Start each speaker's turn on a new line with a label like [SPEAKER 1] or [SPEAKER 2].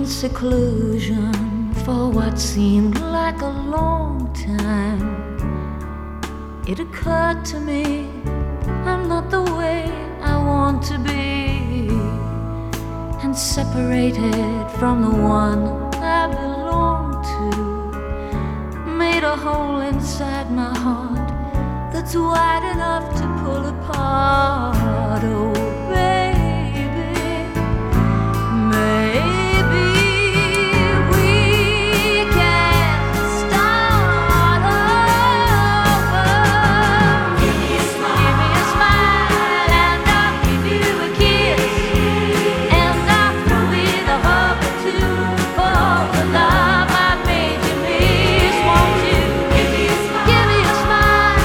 [SPEAKER 1] seclusion for what seemed like a long time, it occurred to me I'm not the way I want to be, and separated from the one I belong to, made a hole inside my heart that's wide enough to pull apart. Oh,